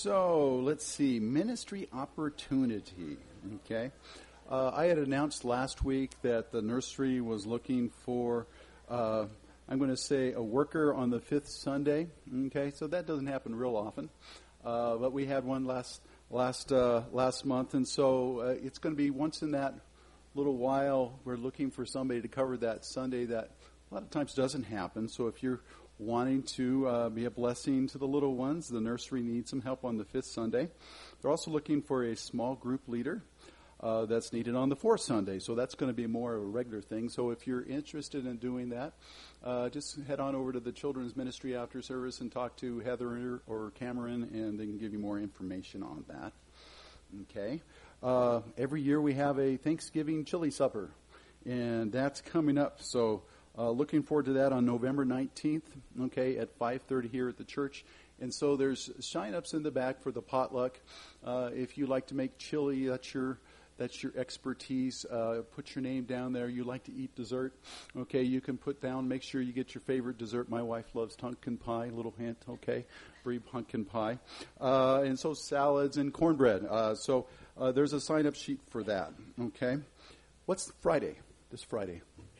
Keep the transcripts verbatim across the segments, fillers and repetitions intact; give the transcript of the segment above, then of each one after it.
So let's see, ministry opportunity. Okay, uh, I had announced last week that the nursery was looking for, uh, I'm going to say, a worker on the fifth Sunday. Okay, so that doesn't happen real often, uh, but we had one last last uh, last month, and so uh, it's going to be once in that little while. We're looking for somebody to cover that Sunday that a lot of times doesn't happen. So if you're wanting to uh, be a blessing to the little ones, the nursery needs some help on the fifth Sunday. They're also looking for a small group leader uh, that's needed on the fourth Sunday. So that's going to be more of a regular thing. So if you're interested in doing that, uh, just head on over to the children's ministry after service and talk to Heather or Cameron, and they can give you more information on that. Okay. Uh, every year we have a Thanksgiving chili supper, and that's coming up. So Uh, looking forward to that on November nineteenth, okay, at five thirty here at the church. And so there's sign-ups in the back for the potluck. Uh, if you like to make chili, that's your that's your expertise. Uh, put your name down there. You like to eat dessert, okay, you can put down, make sure you get your favorite dessert. My wife loves pumpkin pie, little hint, okay, brie pumpkin pie. Uh, and so salads and cornbread. Uh, so uh, there's a sign-up sheet for that, okay. What's Friday, this Friday?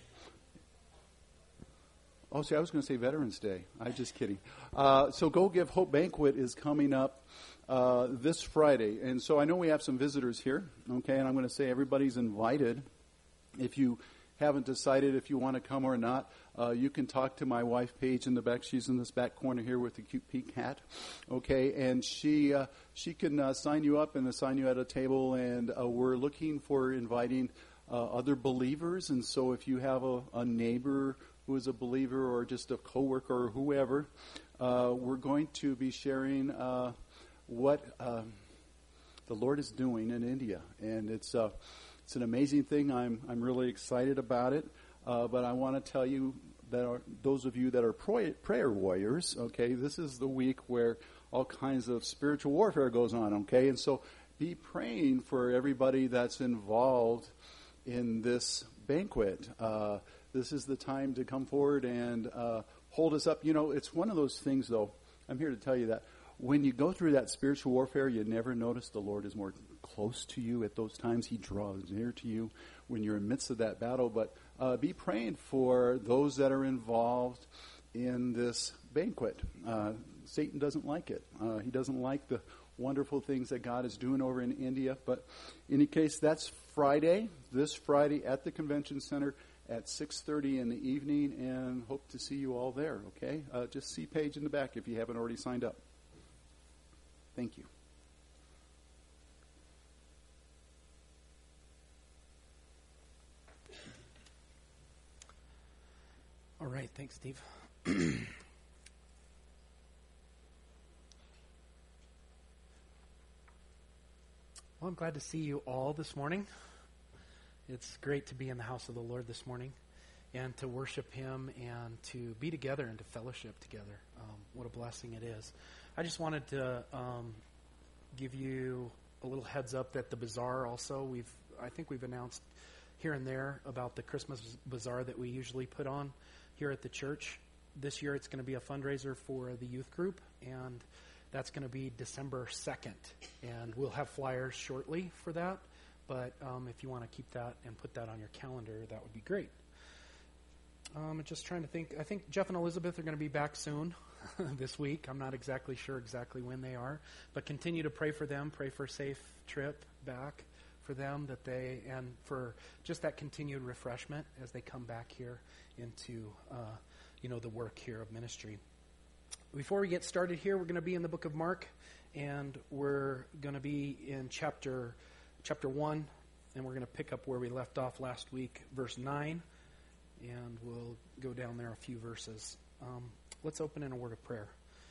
Oh, see, I was going to say Veterans Day. I'm just kidding. Uh, so Go Give Hope Banquet is coming up uh, this Friday. And so I know we have some visitors here, okay, and I'm going to say everybody's invited. If you haven't decided if you want to come or not, uh, you can talk to my wife, Paige, in the back. She's in this back corner here with the cute pink hat, okay, and she uh, she can uh, sign you up and assign you at a table, and uh, we're looking for inviting uh, other believers. And so if you have a, a neighbor who is a believer or just a coworker or whoever, uh, we're going to be sharing uh, what uh, the Lord is doing in India, and it's uh, it's an amazing thing. I'm I'm really excited about it, uh, but I want to tell you that are, those of you that are prayer, prayer warriors, okay, this is the week where all kinds of spiritual warfare goes on, okay, and so be praying for everybody that's involved in this banquet. Uh, This is the time to come forward and uh, hold us up. You know, it's one of those things, though. I'm here to tell you that when you go through that spiritual warfare, you never notice the Lord is more close to you at those times. He draws near to you when you're in the midst of that battle. But uh, be praying for those that are involved in this banquet. Uh, Satan doesn't like it. Uh, he doesn't like the wonderful things that God is doing over in India. But in any case, that's Friday, this Friday at the Convention Center at six thirty in the evening, and hope to see you all there, okay? Uh, just see Paige in the back if you haven't already signed up. Thank you. All right, thanks, Steve. Well, I'm glad to see you all this morning. It's great to be in the house of the Lord this morning and to worship Him and to be together and to fellowship together. Um, what a blessing it is. I just wanted to um, give you a little heads up that the bazaar also, we've I think we've announced here and there about the Christmas bazaar that we usually put on here at the church. This year it's going to be a fundraiser for the youth group, and that's going to be December second. And we'll have flyers shortly for that. But um, if you want to keep that and put that on your calendar, that would be great. Um, I'm just trying to think. I think Jeff and Elizabeth are going to be back soon this week. I'm not exactly sure exactly when they are. But continue to pray for them. Pray for a safe trip back for them, that they and for just that continued refreshment as they come back here into uh, you know the work here of ministry. Before we get started here, we're going to be in the book of Mark, and we're going to be in chapter Chapter one, and we're going to pick up where we left off last week, verse nine, and we'll go down there a few verses. Um, let's open in a word of prayer.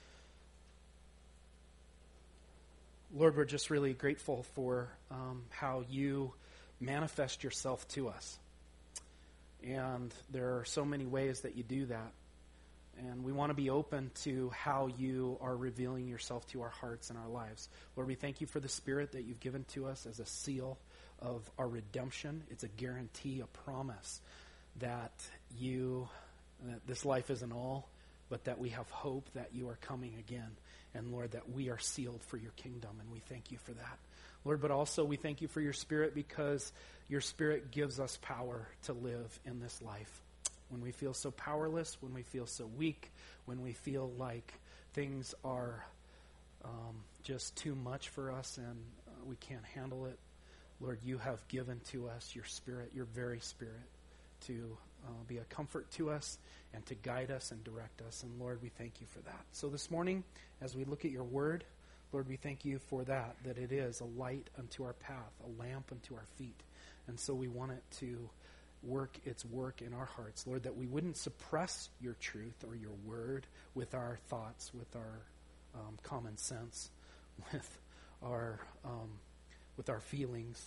Lord, we're just really grateful for um, how you manifest yourself to us. And there are so many ways that you do that. And we want to be open to how you are revealing yourself to our hearts and our lives. Lord, we thank you for the Spirit that you've given to us as a seal of our redemption. It's a guarantee, a promise that you, that this life isn't all, but that we have hope that you are coming again. And Lord, that we are sealed for your kingdom, and we thank you for that. Lord, but also we thank you for your Spirit, because your Spirit gives us power to live in this life. When we feel so powerless, when we feel so weak, when we feel like things are um, just too much for us and uh, we can't handle it, Lord, you have given to us your Spirit, your very Spirit, to uh, be a comfort to us and to guide us and direct us. And Lord, we thank you for that. So this morning, as we look at your word, Lord, we thank you for that, that it is a light unto our path, a lamp unto our feet. And so we want it to work its work in our hearts, Lord, that we wouldn't suppress your truth or your word with our thoughts, with our um, common sense, with our um, with our feelings,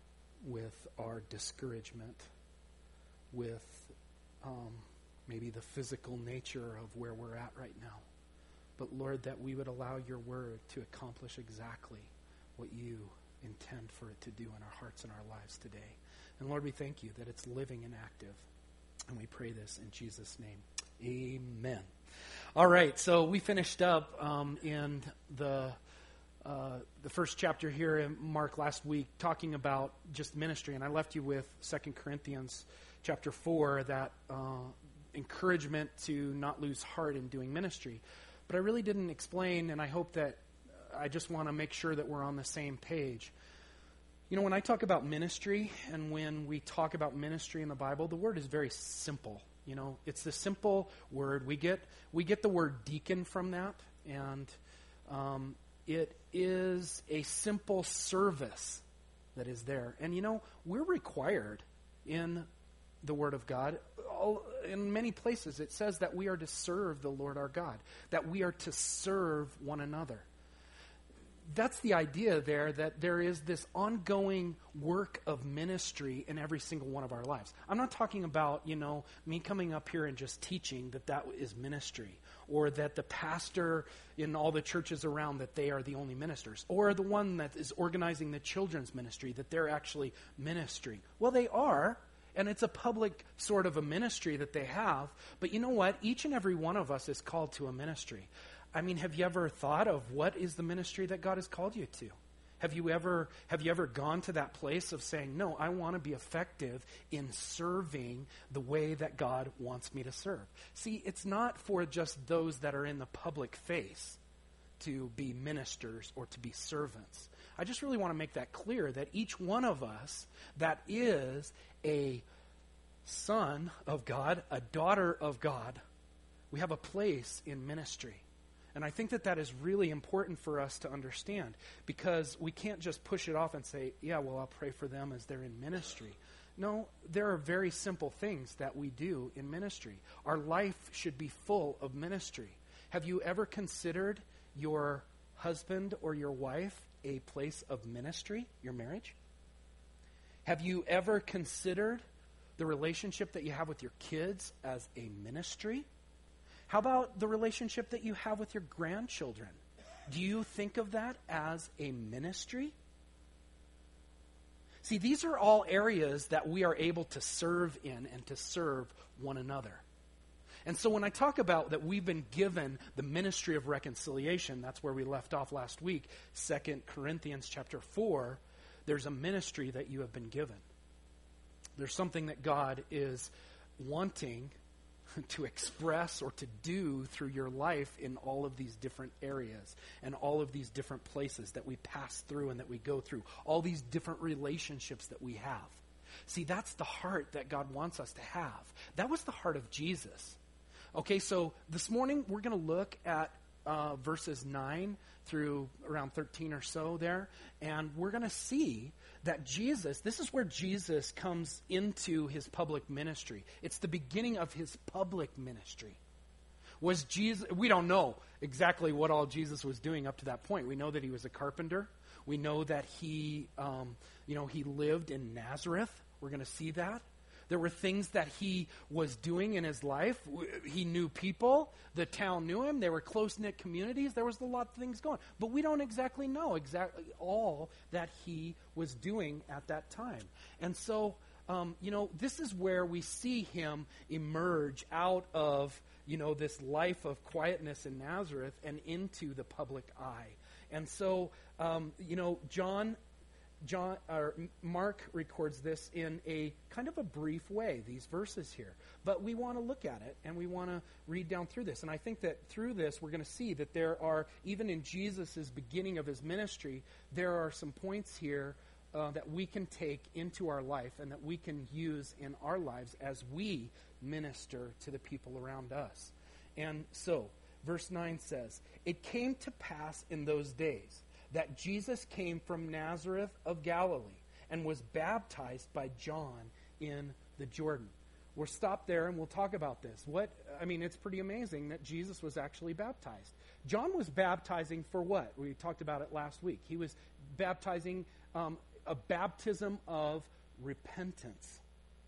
with our discouragement, with um, maybe the physical nature of where we're at right now. But Lord, that we would allow your word to accomplish exactly what you intend for it to do in our hearts and our lives today. And Lord, we thank you that it's living and active. And we pray this in Jesus' name. Amen. All right, so we finished up um, in the uh, the first chapter here in Mark last week, talking about just ministry. And I left you with Second Corinthians chapter four, that uh, encouragement to not lose heart in doing ministry. But I really didn't explain, and I hope that I just want to make sure that we're on the same page. You know, when I talk about ministry, and when we talk about ministry in the Bible, the word is very simple. You know, it's the simple word. We get we get the word deacon from that, and um, it is a simple service that is there. And you know, we're required in the Word of God. All, in many places, it says that we are to serve the Lord our God, that we are to serve one another. That's the idea there, that there is this ongoing work of ministry in every single one of our lives. I'm not talking about, you know, me coming up here and just teaching that that is ministry, or that the pastor in all the churches around, that they are the only ministers, or the one that is organizing the children's ministry, that they're actually ministry. Well, they are, and it's a public sort of a ministry that they have, but you know what? Each and every one of us is called to a ministry. I mean, have you ever thought of what is the ministry that God has called you to? Have you ever have you ever gone to that place of saying, no, I want to be effective in serving the way that God wants me to serve? See, it's not for just those that are in the public face to be ministers or to be servants. I just really want to make that clear, that each one of us that is a son of God, a daughter of God, we have a place in ministry. And I think that that is really important for us to understand, because we can't just push it off and say, yeah, well, I'll pray for them as they're in ministry. No, there are very simple things that we do in ministry. Our life should be full of ministry. Have you ever considered your husband or your wife a place of ministry, your marriage? Have you ever considered the relationship that you have with your kids as a ministry? How about the relationship that you have with your grandchildren? Do you think of that as a ministry? See, these are all areas that we are able to serve in and to serve one another. And so when I talk about that we've been given the ministry of reconciliation, that's where we left off last week, Second Corinthians chapter four, there's a ministry that you have been given. There's something that God is wanting to express or to do through your life in all of these different areas and all of these different places that we pass through and that we go through, all these different relationships that we have. See, that's the heart that God wants us to have. That was the heart of Jesus. Okay, so this morning we're going to look at uh, verses nine through around thirteen or so there, and we're going to see that Jesus, this is where Jesus comes into his public ministry. It's the beginning of his public ministry. Was Jesus, we don't know exactly what all Jesus was doing up to that point. We know that he was a carpenter. We know that he, um, you know, he lived in Nazareth. We're going to see that. There were things that he was doing in his life. He knew people. The town knew him. They were close-knit communities. There was a lot of things going. But we don't exactly know exactly all that he was doing at that time. And so um, you know, this is where we see him emerge out of, you know, this life of quietness in Nazareth and into the public eye. And so, um, you know, John, John or Mark records this in a kind of a brief way, these verses here. But we want to look at it, and we want to read down through this. And I think that through this, we're going to see that there are, even in Jesus' beginning of his ministry, there are some points here uh, that we can take into our life and that we can use in our lives as we minister to the people around us. And so, verse nine says, "It came to pass in those days that Jesus came from Nazareth of Galilee and was baptized by John in the Jordan." We'll stop there and we'll talk about this. What I mean, it's pretty amazing that Jesus was actually baptized. John was baptizing for what? We talked about it last week. He was baptizing um, a baptism of repentance.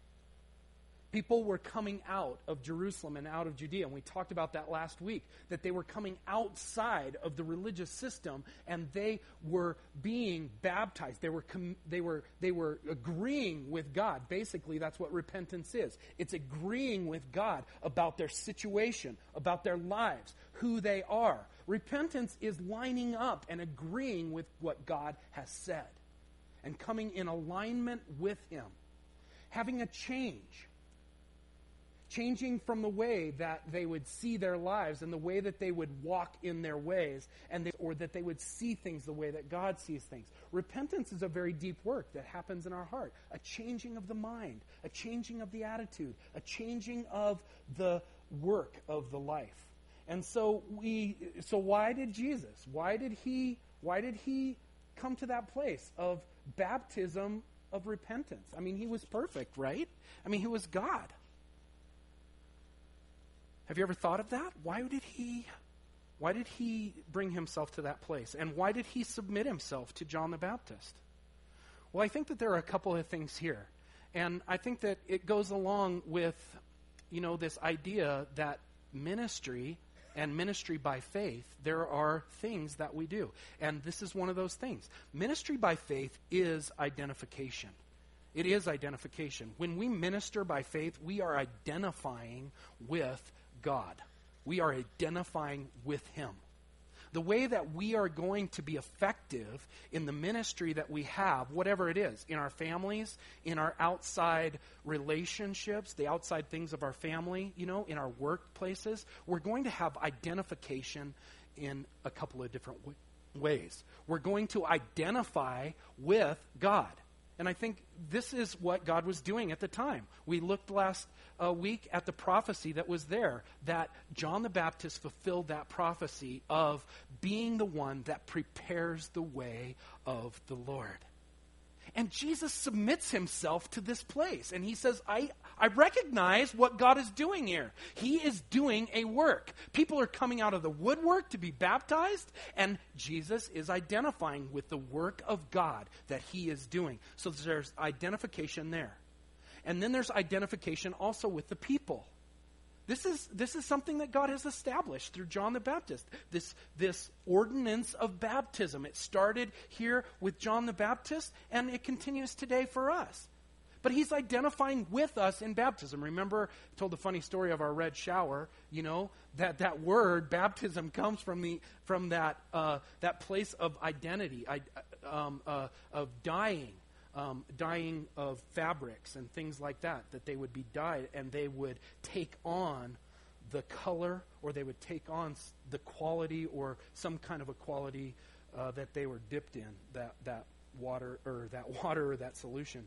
People were coming out of Jerusalem and out of Judea, and we talked about that last week, that they were coming outside of the religious system, and they were being baptized. They were com- they were they were agreeing with God. Basically, that's what repentance is. It's agreeing with God about their situation, about their lives, who they are. Repentance is lining up and agreeing with what God has said and coming in alignment with Him, having a change. Changing from the way that they would see their lives and the way that they would walk in their ways, and they, or that they would see things the way that God sees things. Repentance is a very deep work that happens in our heart. A changing of the mind, a changing of the attitude, a changing of the work of the life. And so we so why did Jesus? Why did he why did he come to that place of baptism of repentance? I mean, he was perfect, right? I mean, he was God. Have you ever thought of that? Why did he why did he bring himself to that place? And why did he submit himself to John the Baptist? Well, I think that there are a couple of things here. And I think that it goes along with, you know, this idea that ministry and ministry by faith, there are things that we do. And this is one of those things. Ministry by faith is identification. It is identification. When we minister by faith, we are identifying with God. We are identifying with Him. The way that we are going to be effective in the ministry that we have, whatever it is, in our families, in our outside relationships, the outside things of our family, you know, in our workplaces, we're going to have identification in a couple of different w- ways. We're going to identify with God. And I think this is what God was doing at the time. We looked last uh, week at the prophecy that was there, that John the Baptist fulfilled that prophecy of being the one that prepares the way of the Lord. And Jesus submits himself to this place. And he says, I, I recognize what God is doing here. He is doing a work. People are coming out of the woodwork to be baptized, and Jesus is identifying with the work of God that he is doing. So there's identification there. And then there's identification also with the people. This is this is something that God has established through John the Baptist. This, this ordinance of baptism. It started here with John the Baptist, and it continues today for us. But he's identifying with us in baptism. Remember, I told the funny story of our red shower, you know, that that word, baptism, comes from the from that uh, that place of identity, I, um, uh, of dying. Um, dyeing of fabrics and things like that, that they would be dyed and they would take on the color, or they would take on the quality or some kind of a quality uh, that they were dipped in, that, that water or that water or that solution.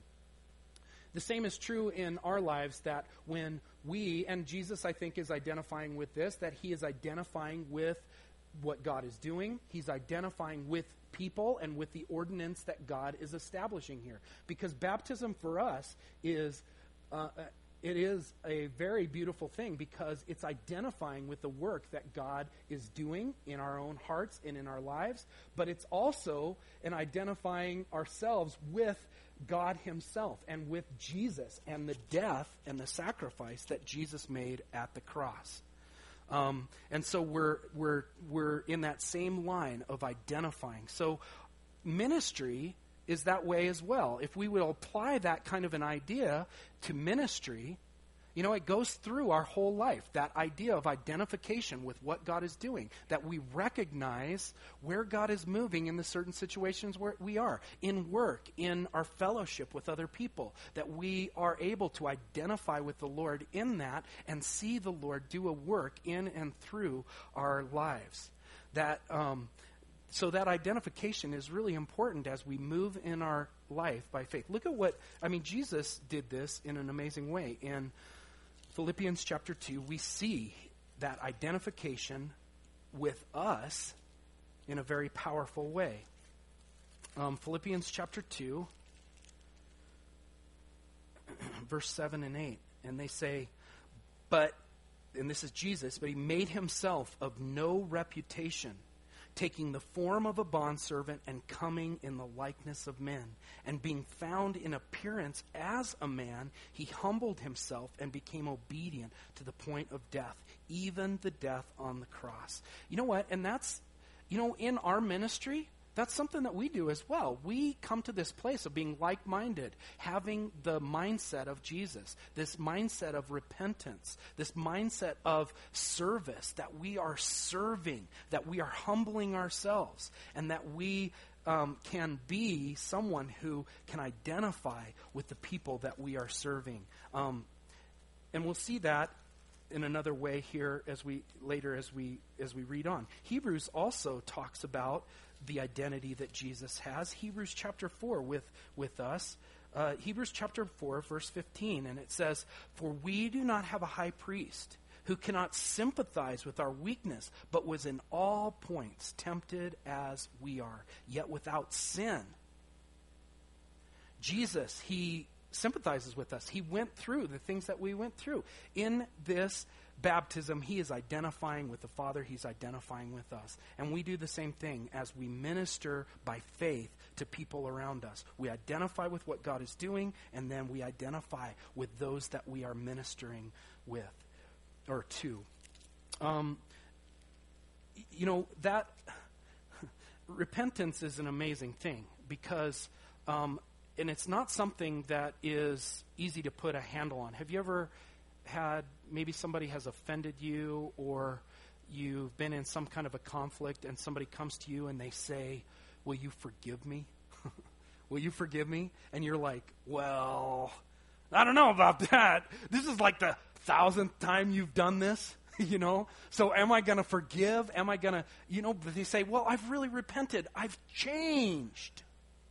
The same is true in our lives, that when we, and Jesus I think is identifying with this, that he is identifying with what God is doing. He's identifying with people and with the ordinance that God is establishing here. Because baptism for us is, uh, it is a very beautiful thing, because it's identifying with the work that God is doing in our own hearts and in our lives. But it's also an identifying ourselves with God himself and with Jesus and the death and the sacrifice that Jesus made at the cross. Um, and so we're we're we're in that same line of identifying. So ministry is that way as well. If we will apply that kind of an idea to ministry, you know, it goes through our whole life, that idea of identification with what God is doing, that we recognize where God is moving in the certain situations where we are, in work, in our fellowship with other people, that we are able to identify with the Lord in that and see the Lord do a work in and through our lives. That um, so that identification is really important as we move in our life by faith. Look at what, I mean, Jesus did this in an amazing way. In Philippians chapter two, we see that identification with us in a very powerful way. Um, Philippians chapter two, verse seven and eight. And they say, but, and this is Jesus, but he made himself of no reputation, taking the form of a bondservant and coming in the likeness of men. And being found in appearance as a man, he humbled himself and became obedient to the point of death, even the death on the cross. You know what? And that's, you know, in our ministry, that's something that we do as well. We come to this place of being like-minded, having the mindset of Jesus, this mindset of repentance, this mindset of service, that we are serving, that we are humbling ourselves, and that we um, can be someone who can identify with the people that we are serving. Um, and we'll see that in another way here as we later as we as we read on. Hebrews also talks about the identity that Jesus has. Hebrews chapter four with, with us. Uh, Hebrews chapter four, verse fifteen, and it says, for we do not have a high priest who cannot sympathize with our weakness, but was in all points tempted as we are, yet without sin. Jesus, he sympathizes with us. He went through the things that we went through. In this baptism, he is identifying with the Father. He's identifying with us. And we do the same thing as we minister by faith to people around us. We identify with what God is doing, and then we identify with those that we are ministering with or to. Um, you know, that repentance is an amazing thing because um, and it's not something that is easy to put a handle on. Have you ever had, maybe somebody has offended you, or you've been in some kind of a conflict and somebody comes to you and they say, will you forgive me? Will you forgive me? And you're like, well, I don't know about that. This is like the thousandth time you've done this, you know? So am I going to forgive? Am I going to, you know, they say, well, I've really repented. I've changed.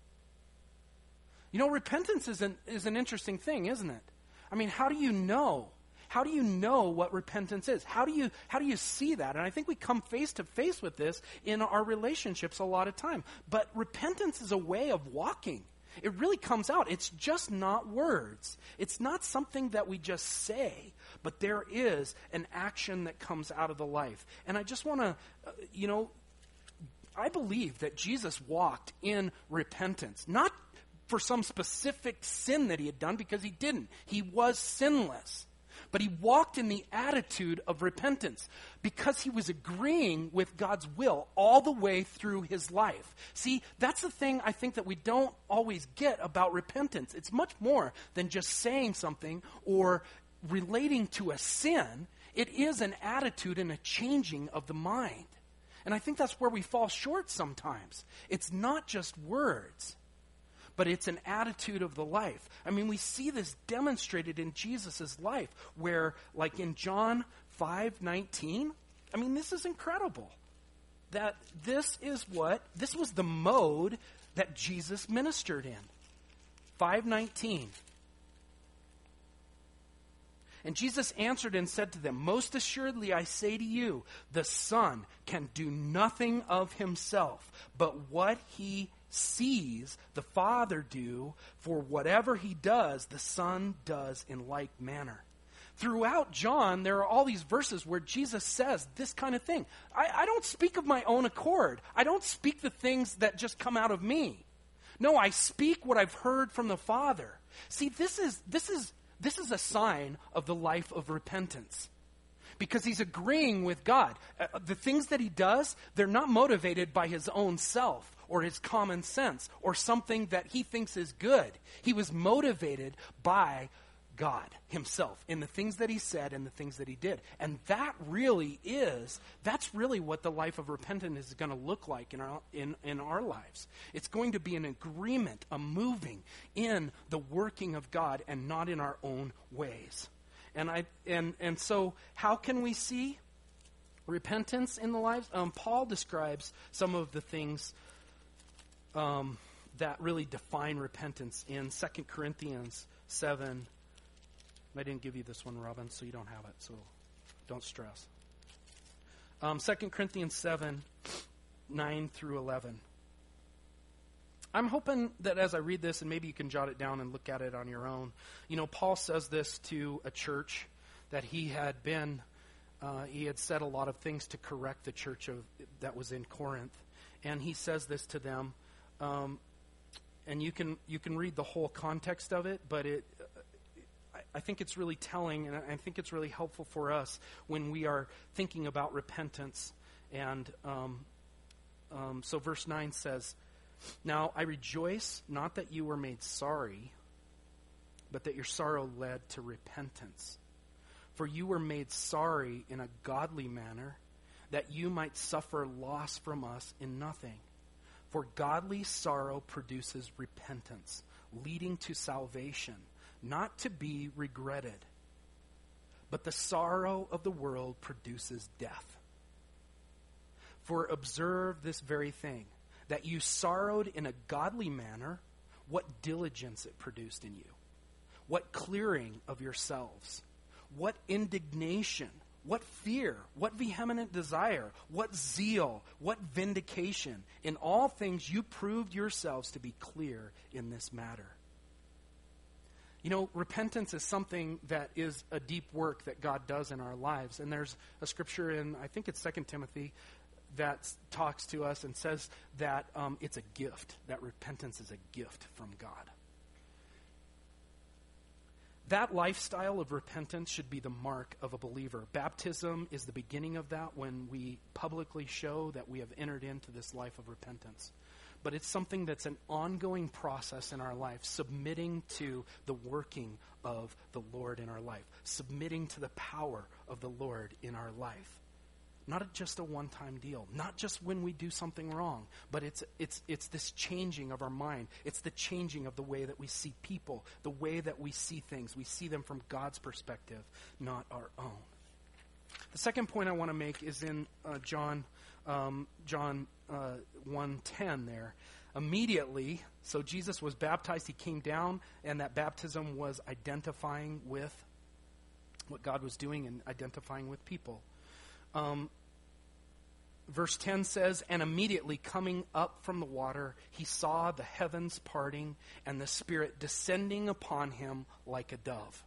You know, repentance is an, is an interesting thing, isn't it? I mean, how do you know? How do you know what repentance is? How do you how do you see that? And I think we come face to face with this in our relationships a lot of time. But repentance is a way of walking. It really comes out. It's just not words. It's not something that we just say, but there is an action that comes out of the life. And I just want to, uh, you know, I believe that Jesus walked in repentance, not for some specific sin that he had done, because he didn't. He was sinless. But he walked in the attitude of repentance because he was agreeing with God's will all the way through his life. See, that's the thing I think that we don't always get about repentance. It's much more than just saying something or relating to a sin. It is an attitude and a changing of the mind. And I think that's where we fall short sometimes. It's not just words, but it's an attitude of the life. I mean, we see this demonstrated in Jesus' life where, like in John five nineteen, I mean, this is incredible. That this is what, this was the mode that Jesus ministered in. five nineteen. And Jesus answered and said to them, most assuredly I say to you, the Son can do nothing of himself, but what he sees the Father do, for whatever he does, the Son does in like manner. Throughout John, there are all these verses where Jesus says this kind of thing. I, I don't speak of my own accord. I don't speak the things that just come out of me. No, I speak what I've heard from the Father. See, this is this is this is a sign of the life of repentance. Because he's agreeing with God. Uh, the things that he does, they're not motivated by his own self or his common sense or something that he thinks is good. He was motivated by God himself in the things that he said and the things that he did. And that really is, that's really what the life of repentance is going to look like in our, in, in our lives. It's going to be an agreement, a moving in the working of God and not in our own ways. And I and and so how can we see repentance in the lives? Um, Paul describes some of the things um, that really define repentance in Second Corinthians seven. I didn't give you this one, Robin, so you don't have it, so don't stress. Um, Second Corinthians seven, nine through eleven. I'm hoping that as I read this, and maybe you can jot it down and look at it on your own. You know, Paul says this to a church that he had been, uh, he had said a lot of things to correct the church of that was in Corinth. And he says this to them, um, and you can you can read the whole context of it, but it, I, I think it's really telling, and I think it's really helpful for us when we are thinking about repentance. And um, um, so verse nine says, "Now I rejoice not that you were made sorry, but that your sorrow led to repentance. For you were made sorry in a godly manner, that you might suffer loss from us in nothing. For godly sorrow produces repentance, leading to salvation, not to be regretted. But the sorrow of the world produces death. For observe this very thing, that you sorrowed in a godly manner, what diligence it produced in you, what clearing of yourselves, what indignation, what fear, what vehement desire, what zeal, what vindication. In all things you proved yourselves to be clear in this matter." You know, repentance is something that is a deep work that God does in our lives. And there's a scripture in, I think it's Second Timothy, that talks to us and says that um, it's a gift, that repentance is a gift from God. That lifestyle of repentance should be the mark of a believer. Baptism is the beginning of that, when we publicly show that we have entered into this life of repentance. But it's something that's an ongoing process in our life, submitting to the working of the Lord in our life, submitting to the power of the Lord in our life. Not just a one-time deal, not just when we do something wrong, but it's it's it's this changing of our mind. It's the changing of the way that we see people, the way that we see things. We see them from God's perspective, not our own. The second point I want to make is in uh, John um, John uh, one ten there. Immediately, so Jesus was baptized, he came down, and that baptism was identifying with what God was doing and identifying with people. Um, verse ten says, "And immediately coming up from the water, he saw the heavens parting and the Spirit descending upon him like a dove."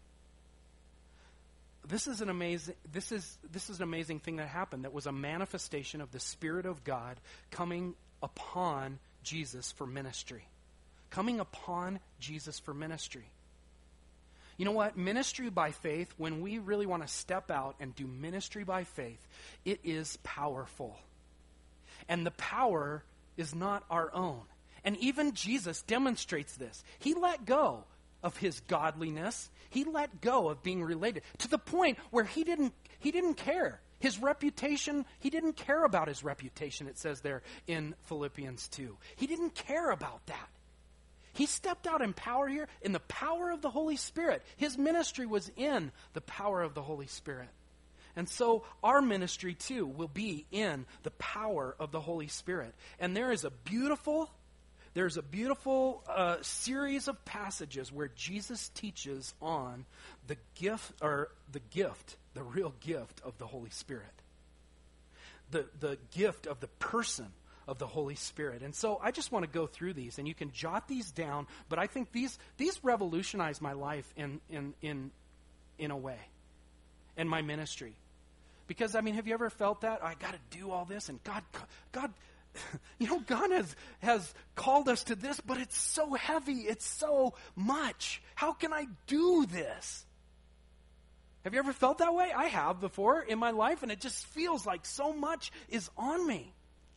This is an amazing. This is this is an amazing thing that happened. That was a manifestation of the Spirit of God coming upon Jesus for ministry, coming upon Jesus for ministry. You know what? Ministry by faith, when we really want to step out and do ministry by faith, it is powerful. And the power is not our own. And even Jesus demonstrates this. He let go of his godliness. He let go of being related to the point where he didn't he didn't care. His reputation, he didn't care about his reputation, it says there in Philippians two. He didn't care about that. He stepped out in power here, in the power of the Holy Spirit. His ministry was in the power of the Holy Spirit. And so our ministry, too, will be in the power of the Holy Spirit. And there is a beautiful, there's a beautiful uh, series of passages where Jesus teaches on the gift, or the gift, the real gift of the Holy Spirit. The, the gift of the person of the Holy Spirit. And so I just want to go through these, and you can jot these down, but I think these these revolutionized my life in in in in a way, in my ministry. Because I mean, have you ever felt that? I got to do all this, and God God you know, God has has called us to this, but it's so heavy, it's so much. How can I do this? Have you ever felt that way? I have before in my life, and it just feels like so much is on me.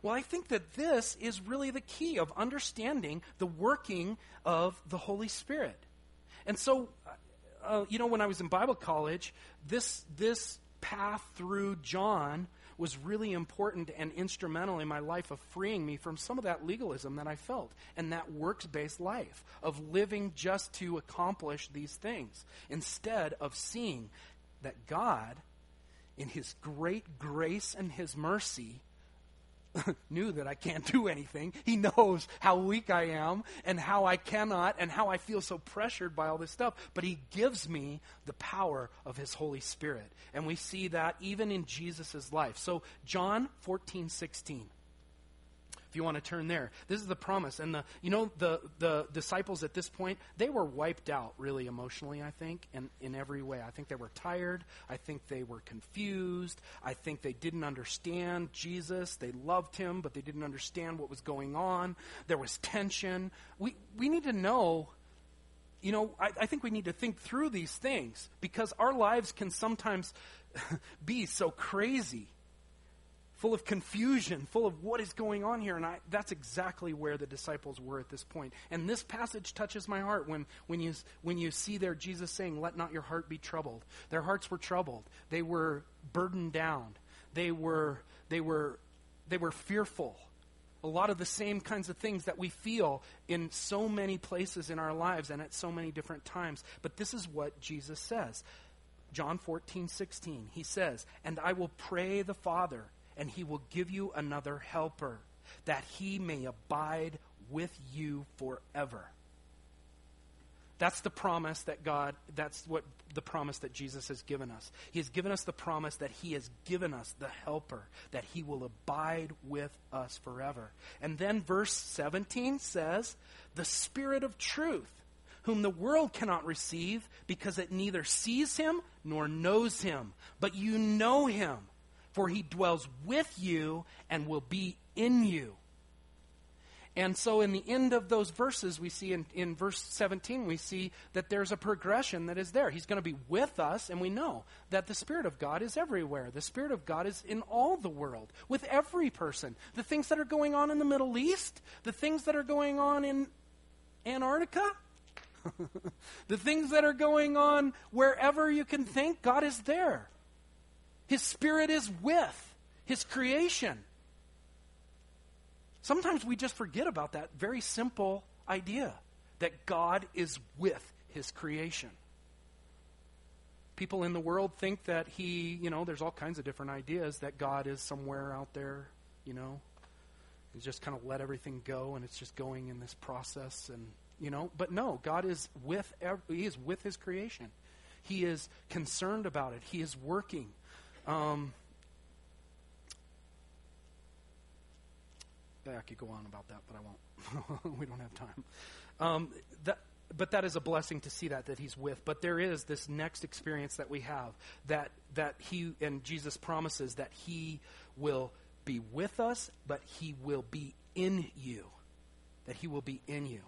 Well, I think that this is really the key of understanding the working of the Holy Spirit. And so, uh, you know, when I was in Bible college, this this path through John was really important and instrumental in my life of freeing me from some of that legalism that I felt and that works-based life of living just to accomplish these things instead of seeing that God, in his great grace and his mercy, knew that I can't do anything. He knows how weak I am and how I cannot and how I feel so pressured by all this stuff. But he gives me the power of his Holy Spirit. And we see that even in Jesus' life. So John fourteen sixteen. If you want to turn there, this is the promise. And the you know the the disciples at this point, they were wiped out really emotionally, I think, and in every way. I think they were tired. I think they were confused. I think they didn't understand Jesus. They loved him, but they didn't understand what was going on. There was tension. We we need to know, you know, I, I think we need to think through these things because our lives can sometimes be so crazy, full of confusion, full of what is going on here. And I, that's exactly where the disciples were at this point. And this passage touches my heart when, when, you, when you see there Jesus saying, let not your heart be troubled. Their hearts were troubled. They were burdened down. They were, they were, they were fearful. A lot of the same kinds of things that we feel in so many places in our lives and at so many different times. But this is what Jesus says. John fourteen sixteen. He says, and I will pray the Father, and he will give you another helper, that he may abide with you forever. That's the promise that God, that's what the promise that Jesus has given us. He has given us the promise that he has given us the helper, that he will abide with us forever. And then verse seventeen says, the Spirit of truth, whom the world cannot receive because it neither sees him nor knows him, but you know him. For he dwells with you and will be in you. And so in the end of those verses, we see in, in verse seventeen, we see that there's a progression that is there. He's going to be with us, and we know that the Spirit of God is everywhere. The Spirit of God is in all the world, with every person. The things that are going on in the Middle East, the things that are going on in Antarctica, the things that are going on wherever you can think, God is there. His Spirit is with his creation. Sometimes we just forget about that very simple idea that God is with his creation. People in the world think that he, you know, there's all kinds of different ideas that God is somewhere out there, you know. He's just kind of let everything go and it's just going in this process and, you know. But no, God is with, he is with his creation. He is concerned about it. He is working. Um, yeah, I could go on about that, but I won't. We don't have time. Um, that, but that is a blessing to see that, that he's with. But there is this next experience that we have, that, that he, and Jesus promises that he will be with us, but he will be in you. That he will be in you.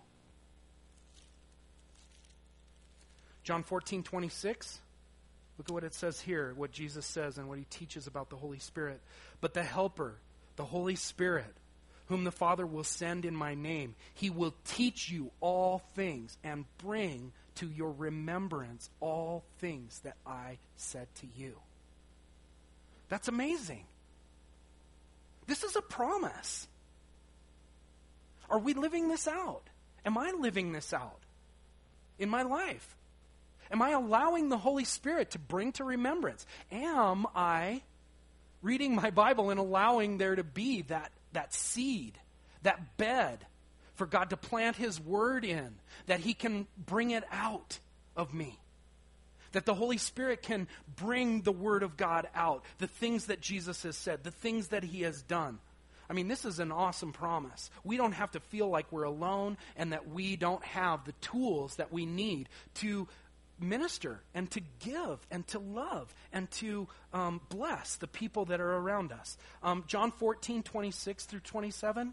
John fourteen twenty-six. Look at what it says here, what Jesus says and what he teaches about the Holy Spirit. But the Helper, the Holy Spirit, whom the Father will send in my name, he will teach you all things and bring to your remembrance all things that I said to you. That's amazing. This is a promise. Are we living this out? Am I living this out in my life? Am I allowing the Holy Spirit to bring to remembrance? Am I reading my Bible and allowing there to be that, that seed, that bed for God to plant his word in, that he can bring it out of me? That the Holy Spirit can bring the word of God out, the things that Jesus has said, the things that he has done. I mean, this is an awesome promise. We don't have to feel like we're alone and that we don't have the tools that we need to minister and to give and to love and to um, bless the people that are around us. Um, John fourteen, twenty-six through twenty-seven.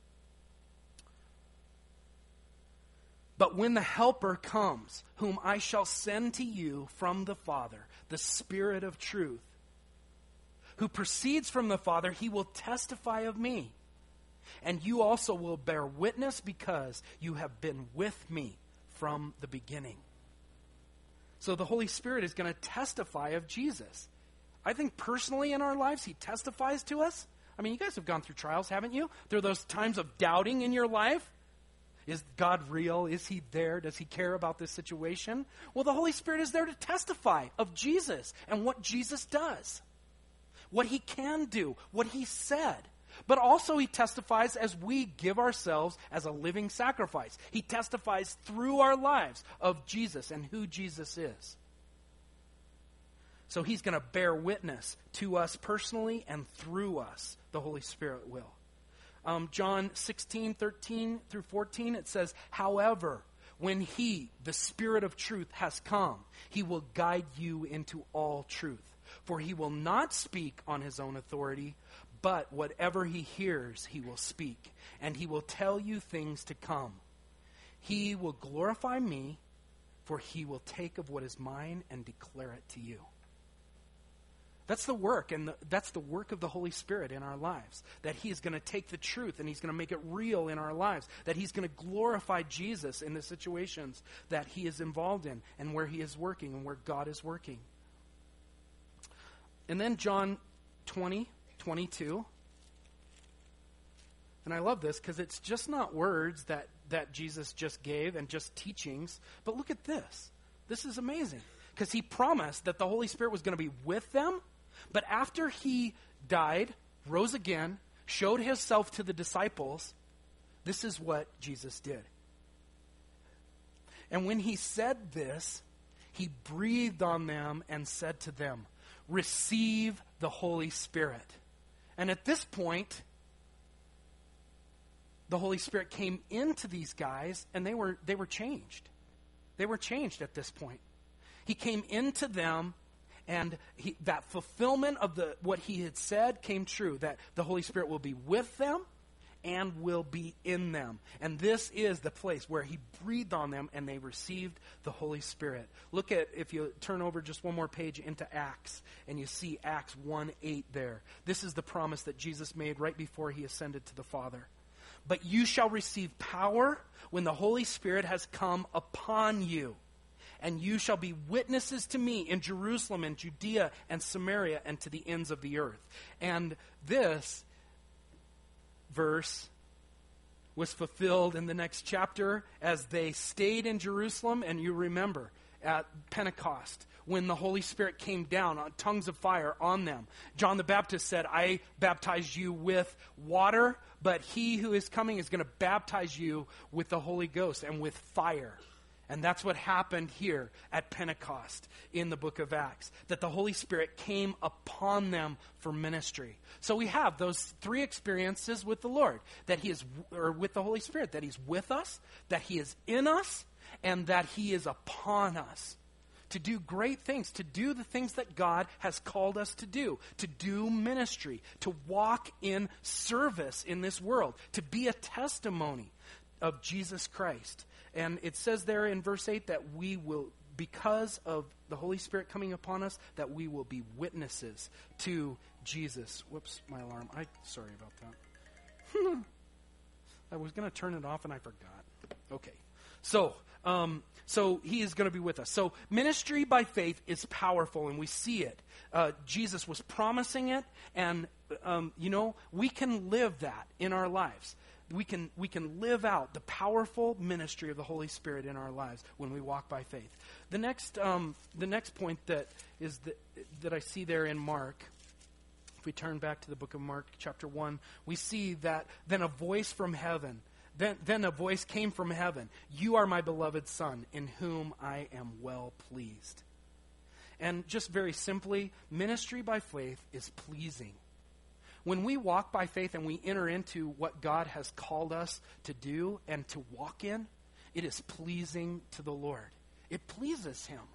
But when the Helper comes, whom I shall send to you from the Father, the Spirit of truth, who proceeds from the Father, he will testify of me. And you also will bear witness because you have been with me from the beginning. So the Holy Spirit is going to testify of Jesus. I think personally in our lives, he testifies to us. I mean, you guys have gone through trials, haven't you? There are those times of doubting in your life. Is God real? Is he there? Does he care about this situation? Well, the Holy Spirit is there to testify of Jesus and what Jesus does, what he can do, what he said. But also he testifies as we give ourselves as a living sacrifice. He testifies through our lives of Jesus and who Jesus is. So he's going to bear witness to us personally and through us. The Holy Spirit will. Um, John sixteen, thirteen through fourteen, it says, however, when he, the Spirit of truth, has come, he will guide you into all truth. For he will not speak on his own authority, but whatever he hears, he will speak. And he will tell you things to come. He will glorify me, for he will take of what is mine and declare it to you. That's the work, and the, that's the work of the Holy Spirit in our lives. That he is going to take the truth and he's going to make it real in our lives. That he's going to glorify Jesus in the situations that he is involved in and where he is working and where God is working. And then John twenty, twenty-two. And I love this because it's just not words that, that Jesus just gave and just teachings. But look at this. This is amazing. Because he promised that the Holy Spirit was going to be with them. But after he died, rose again, showed himself to the disciples, this is what Jesus did. And when he said this, he breathed on them and said to them, receive the Holy Spirit. And at this point, the Holy Spirit came into these guys and they were they were changed. They were changed at this point. He came into them, and he, that fulfillment of the what he had said came true, that the Holy Spirit will be with them and will be in them. And this is the place where he breathed on them and they received the Holy Spirit. Look at, if you turn over just one more page into Acts, and you see Acts one eight there. This is the promise that Jesus made right before he ascended to the Father. But you shall receive power when the Holy Spirit has come upon you. And you shall be witnesses to me in Jerusalem and Judea and Samaria and to the ends of the earth. And this verse was fulfilled in the next chapter as they stayed in Jerusalem. And you remember at Pentecost when the Holy Spirit came down on tongues of fire on them. John the Baptist said, I baptize you with water, but he who is coming is going to baptize you with the Holy Ghost and with fire. And that's what happened here at Pentecost in the book of Acts, that the Holy Spirit came upon them for ministry. So we have those three experiences with the Lord, that he is, or with the Holy Spirit, that he's with us, that he is in us, and that he is upon us to do great things, to do the things that God has called us to do, to do ministry, to walk in service in this world, to be a testimony of Jesus Christ. And it says there in verse eight that we will, because of the Holy Spirit coming upon us, that we will be witnesses to Jesus. Whoops, my alarm. I sorry about that. I was going to turn it off and I forgot. Okay. So, um, so he is going to be with us. So ministry by faith is powerful, and we see it. Uh, Jesus was promising it, and um, you know, we can live that in our lives. We can we can live out the powerful ministry of the Holy Spirit in our lives when we walk by faith. The next um, the next point that is the, that I see there in Mark, if we turn back to the book of Mark, chapter one, we see that then a voice from heaven, then then a voice came from heaven. You are my beloved Son, in whom I am well pleased. And just very simply, ministry by faith is pleasing. When we walk by faith and we enter into what God has called us to do and to walk in, it is pleasing to the Lord. It pleases him.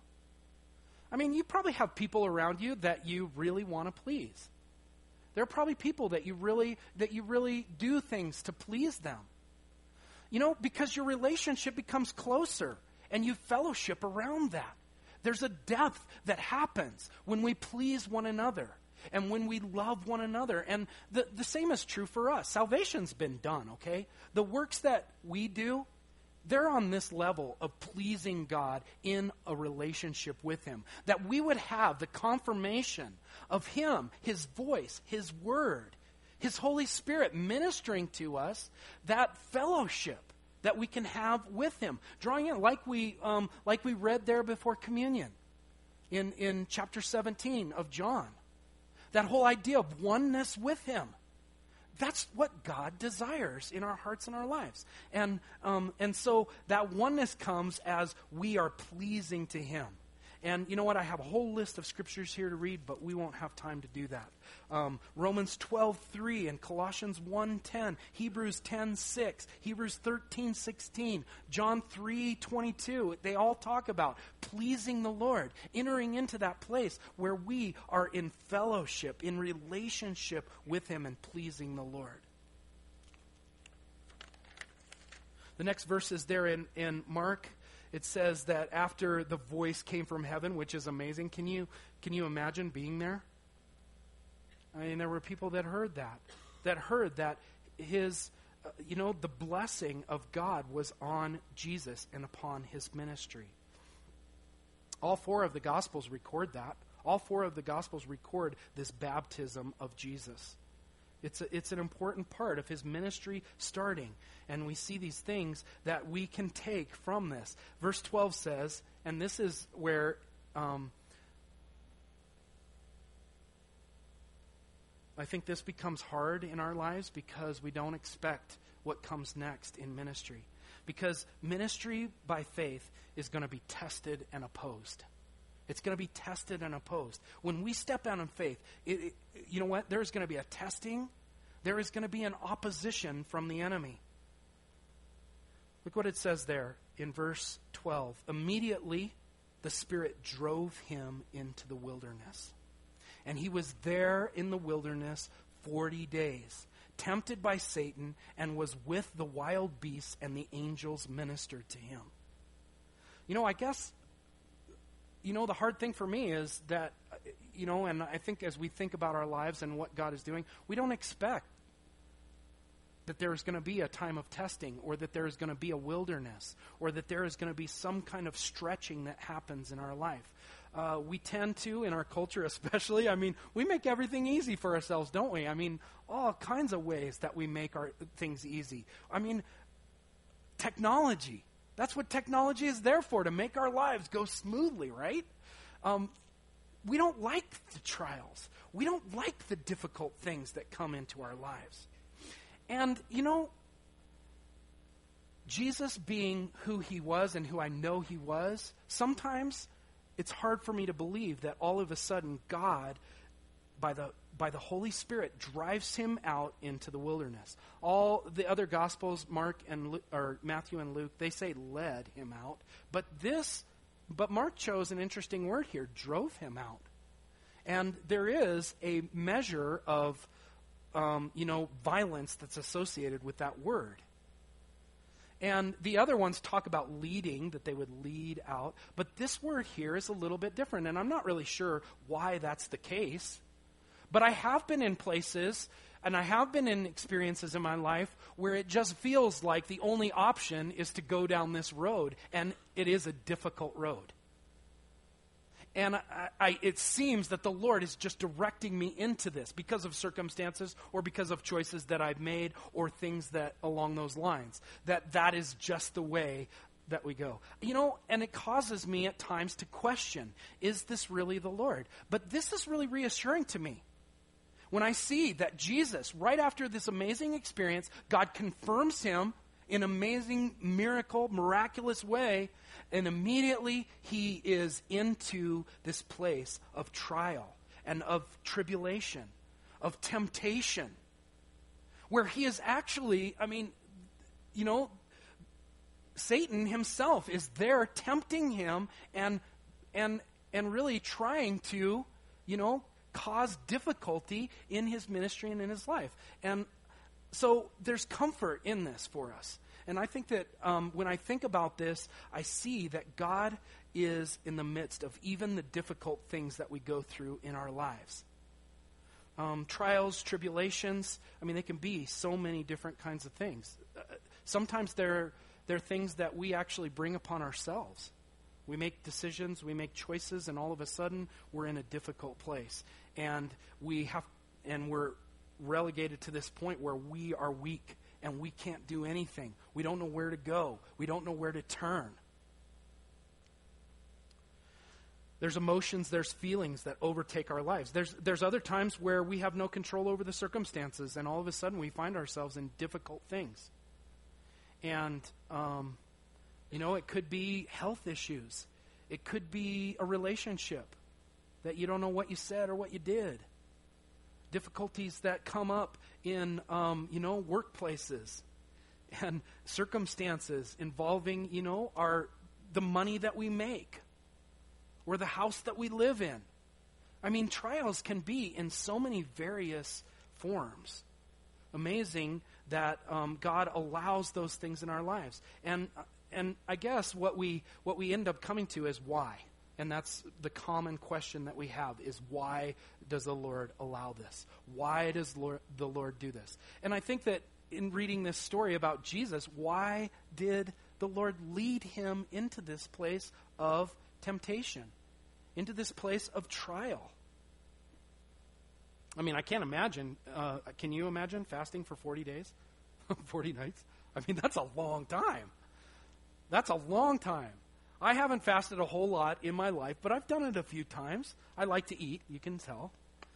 I mean, you probably have people around you that you really want to please. There are probably people that you really that you really do things to please them. You know, because your relationship becomes closer and you fellowship around that. There's a depth that happens when we please one another. and when we love one another. And the, the same is true for us. Salvation's been done, okay? The works that we do, they're on this level of pleasing God in a relationship with him. That we would have the confirmation of him, his voice, his word, his Holy Spirit ministering to us, that fellowship that we can have with him. Drawing in, like we, um, like we read there before communion in, in chapter seventeen of John. That whole idea of oneness with him. That's what God desires in our hearts and our lives. And um, and so that oneness comes as we are pleasing to him. And you know what? I have a whole list of scriptures here to read, but we won't have time to do that. Um, Romans twelve three and Colossians one ten, Hebrews ten six, Hebrews thirteen sixteen, John three twenty-two. They all talk about pleasing the Lord, entering into that place where we are in fellowship, in relationship with him and pleasing the Lord. The next verse is there in, in Mark. It says that after the voice came from heaven, which is amazing. Can you can you imagine being there? I mean, there were people that heard that, that heard that his, uh, you know, the blessing of God was on Jesus and upon his ministry. All four of the Gospels record that. All four of the Gospels record this baptism of Jesus. It's a, it's an important part of his ministry starting. And we see these things that we can take from this. Verse twelve says, and this is where um, I think this becomes hard in our lives because we don't expect what comes next in ministry. Because ministry by faith is going to be tested and opposed. It's going to be tested and opposed. When we step out in faith, it, it, you know what? There's going to be a testing. There is going to be an opposition from the enemy. Look what it says there in verse twelve. Immediately, the Spirit drove him into the wilderness. And he was there in the wilderness forty days, tempted by Satan, and was with the wild beasts, and the angels ministered to him. You know, I guess... You know, the hard thing for me is that, you know, and I think as we think about our lives and what God is doing, we don't expect that there is going to be a time of testing, or that there is going to be a wilderness, or that there is going to be some kind of stretching that happens in our life. Uh, we tend to, in our culture especially, I mean, we make everything easy for ourselves, don't we? I mean, all kinds of ways that we make our things easy. I mean, technology. That's what technology is there for, to make our lives go smoothly, right? Um, we don't like the trials. We don't like the difficult things that come into our lives. And, you know, Jesus being who he was and who I know he was, sometimes it's hard for me to believe that all of a sudden God, by the by the Holy Spirit, drives him out into the wilderness. All the other Gospels, Mark and Luke, or Matthew and Luke, they say led him out. But this, but Mark chose an interesting word here, drove him out. And there is a measure of, um, you know, violence that's associated with that word. And the other ones talk about leading, that they would lead out. But this word here is a little bit different, and I'm not really sure why that's the case. But I have been in places, and I have been in experiences in my life where it just feels like the only option is to go down this road, and it is a difficult road. And I, I, it seems that the Lord is just directing me into this because of circumstances or because of choices that I've made or things that along those lines. That that is just the way that we go. You know, and it causes me at times to question, is this really the Lord? But this is really reassuring to me. When I see that Jesus, right after this amazing experience, God confirms him in an amazing, miracle, miraculous way, and immediately he is into this place of trial and of tribulation, of temptation, where he is actually, I mean, you know, Satan himself is there tempting him and and and really trying to, you know, cause difficulty in his ministry and in his life. And so there's comfort in this for us. And I think that um, when I think about this, I see that God is in the midst of even the difficult things that we go through in our lives. um, trials, tribulations. I mean, they can be so many different kinds of things. Uh, sometimes they're, they're things that we actually bring upon ourselves. We make decisions, we make choices, and all of a sudden we're in a difficult place. And we have, and we're relegated to this point where we are weak and we can't do anything. We don't know where to go. We don't know where to turn. There's emotions, there's feelings that overtake our lives. There's there's other times where we have no control over the circumstances, and all of a sudden we find ourselves in difficult things. And, um, you know, it could be health issues. It could be a relationship that you don't know what you said or what you did. Difficulties that come up in, um, you know, workplaces and circumstances involving, you know, our the money that we make or the house that we live in. I mean, trials can be in so many various forms. Amazing that um, God allows those things in our lives. And and I guess what we what we end up coming to is why. And that's the common question that we have is why does the Lord allow this? Why does Lord, the Lord do this? And I think that in reading this story about Jesus, why did the Lord lead him into this place of temptation, into this place of trial? I mean, I can't imagine. Uh, can you imagine fasting for forty days? forty nights? I mean, that's a long time. That's a long time. I haven't fasted a whole lot in my life, but I've done it a few times. I like to eat, you can tell.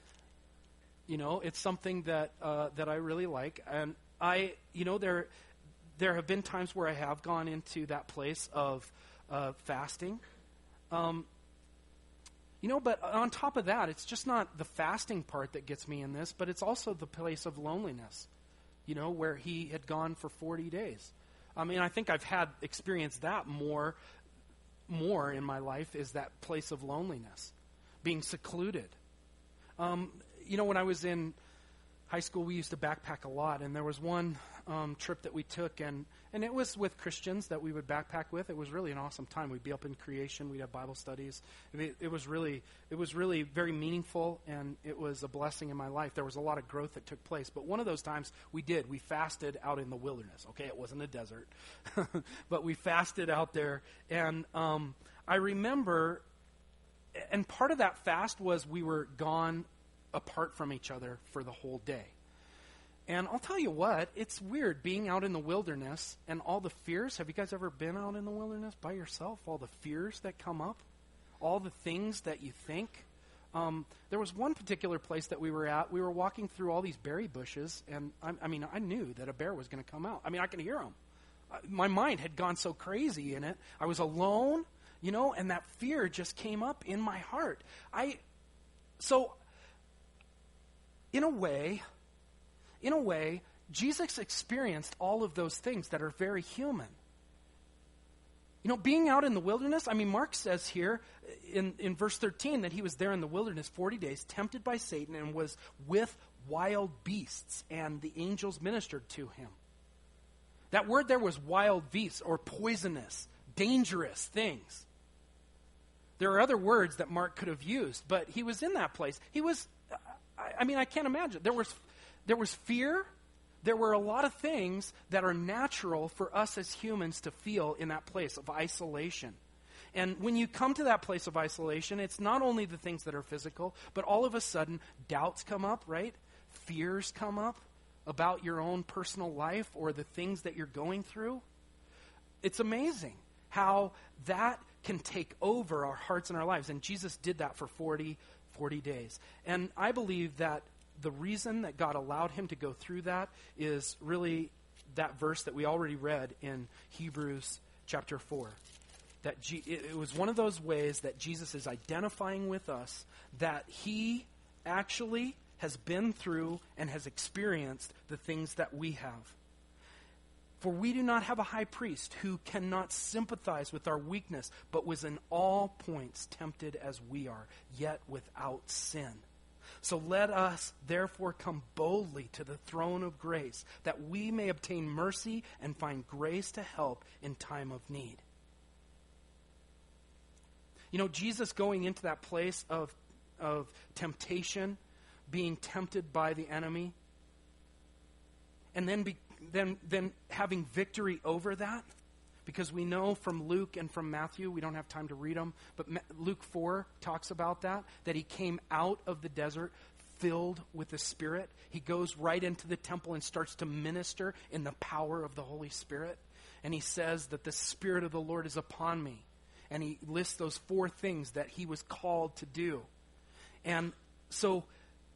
You know, it's something that uh, that I really like. And I, you know, there there have been times where I have gone into that place of uh, fasting. Um, you know, but on top of that, it's just not the fasting part that gets me in this, but it's also the place of loneliness, you know, where he had gone for forty days. I mean, I think I've had experienced that more more in my life is that place of loneliness, being secluded. Um, you know, when I was in high school, we used to backpack a lot, and there was one um, trip that we took, and, and it was with Christians that we would backpack with. It was really an awesome time. We'd be up in Creation, we'd have Bible studies. It, it was really, it was really very meaningful, and it was a blessing in my life. There was a lot of growth that took place, but one of those times we did. We fasted out in the wilderness. Okay, it wasn't a desert, but we fasted out there, and um, I remember, and part of that fast was we were gone apart from each other for the whole day. And I'll tell you what, it's weird being out in the wilderness and all the fears. Have you guys ever been out in the wilderness by yourself? All the fears that come up, all the things that you think. Um, there was one particular place that we were at. We were walking through all these berry bushes, and I, I mean, I knew that a bear was going to come out. I mean, I can hear him. Uh, my mind had gone so crazy in it. I was alone, you know, and that fear just came up in my heart. I, so... In a way, in a way, Jesus experienced all of those things that are very human. You know, being out in the wilderness, I mean, Mark says here in, in verse thirteen that he was there in the wilderness forty days, tempted by Satan, and was with wild beasts, and the angels ministered to him. That word there was wild beasts, or poisonous, dangerous things. There are other words that Mark could have used, but he was in that place. He was... I mean, I can't imagine. There was, there was fear. There were a lot of things that are natural for us as humans to feel in that place of isolation. And when you come to that place of isolation, it's not only the things that are physical, but all of a sudden, doubts come up, right? Fears come up about your own personal life or the things that you're going through. It's amazing how that can take over our hearts and our lives. And Jesus did that for forty forty days. And I believe that the reason that God allowed him to go through that is really that verse that we already read in Hebrews chapter four. That G- it was one of those ways that Jesus is identifying with us that he actually has been through and has experienced the things that we have. For we do not have a high priest who cannot sympathize with our weakness, but was in all points tempted as we are, yet without sin. So let us therefore come boldly to the throne of grace, that we may obtain mercy and find grace to help in time of need. You know, Jesus going into that place of, of temptation, being tempted by the enemy, and then be, then then having victory over that. Because we know from Luke and from Matthew, we don't have time to read them, but Ma- Luke four talks about that, that he came out of the desert filled with the Spirit. He goes right into the temple and starts to minister in the power of the Holy Spirit. And he says that the Spirit of the Lord is upon me. And he lists those four things that he was called to do. And so,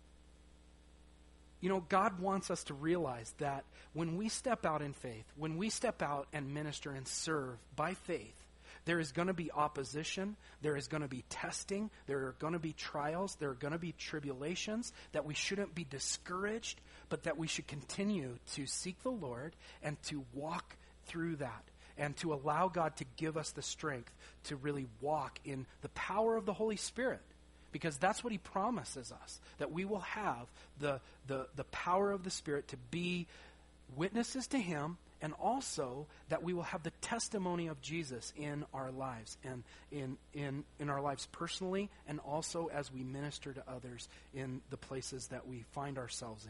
you know, God wants us to realize that when we step out in faith, when we step out and minister and serve by faith, there is going to be opposition, there is going to be testing, there are going to be trials, there are going to be tribulations, that we shouldn't be discouraged, but that we should continue to seek the Lord and to walk through that and to allow God to give us the strength to really walk in the power of the Holy Spirit. Because that's what he promises us, that we will have the, the, the power of the Spirit to be witnesses to him, and also that we will have the testimony of Jesus in our lives, and in, in, in our lives personally, and also as we minister to others in the places that we find ourselves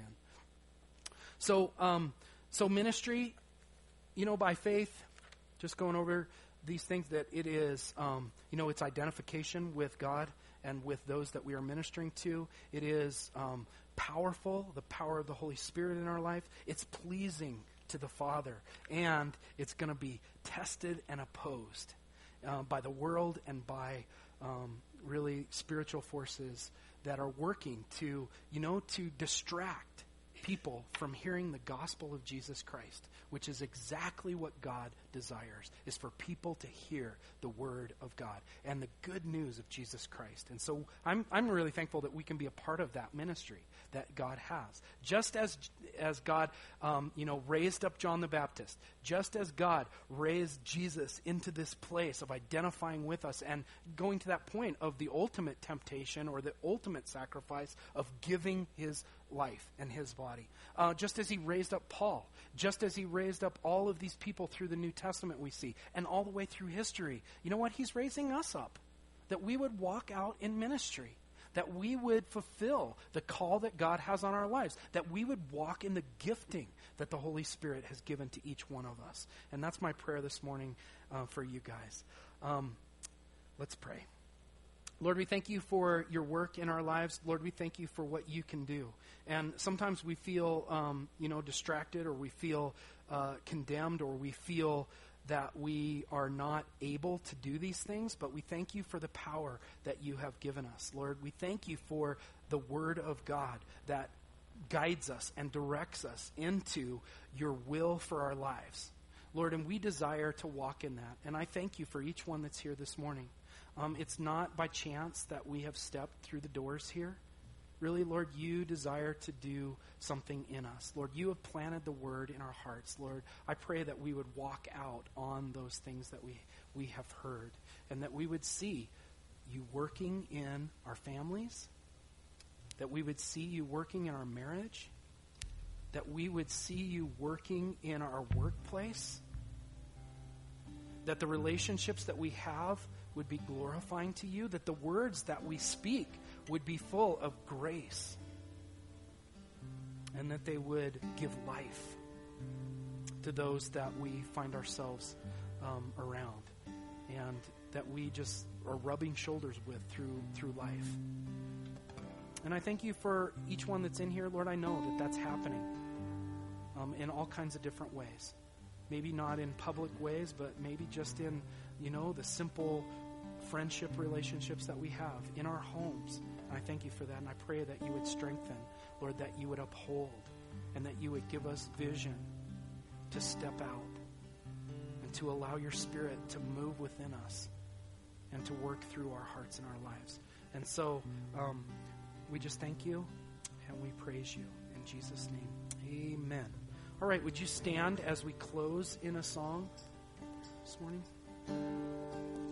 in. So, um, so ministry, you know, by faith, just going over these things, that it is, um, you know, it's identification with God and with those that we are ministering to. It is um, powerful, the power of the Holy Spirit in our life. It's pleasing to the Father, and it's going to be tested and opposed uh, by the world and by um, really spiritual forces that are working to, you know, to distract people from hearing the gospel of Jesus Christ, which is exactly what God desires, is for people to hear the word of God and the good news of Jesus Christ. And so I'm I'm really thankful that we can be a part of that ministry that God has. Just as as God, um, you know, raised up John the Baptist, just as God raised Jesus into this place of identifying with us and going to that point of the ultimate temptation or the ultimate sacrifice of giving his life and his body. Uh, just as he raised up Paul, just as he raised up all of these people through the New Testament we see, and all the way through history. You know what? He's raising us up, that we would walk out in ministry, that we would fulfill the call that God has on our lives, that we would walk in the gifting that the Holy Spirit has given to each one of us. And that's my prayer this morning uh, for you guys. Um, let's pray. Lord, we thank you for your work in our lives. Lord, we thank you for what you can do. And sometimes we feel, um, you know, distracted, or we feel uh, condemned, or we feel that we are not able to do these things, but we thank you for the power that you have given us. Lord, we thank you for the word of God that guides us and directs us into your will for our lives. Lord, and we desire to walk in that. And I thank you for each one that's here this morning. Um, it's not by chance that we have stepped through the doors here. Really, Lord, you desire to do something in us. Lord, you have planted the word in our hearts. Lord, I pray that we would walk out on those things that we, we have heard, and that we would see you working in our families, that we would see you working in our marriage, that we would see you working in our workplace, that the relationships that we have would be glorifying to you, that the words that we speak would be full of grace, and that they would give life to those that we find ourselves um, around, and that we just are rubbing shoulders with through through life. And I thank you for each one that's in here, Lord. I know that that's happening um, in all kinds of different ways. Maybe not in public ways, but maybe just in, you know, the simple friendship relationships that we have in our homes. And I thank you for that, and I pray that you would strengthen, Lord, that you would uphold, and that you would give us vision to step out and to allow your Spirit to move within us and to work through our hearts and our lives. And so um, we just thank you and we praise you in Jesus' name. Amen. All right, would you stand as we close in a song this morning?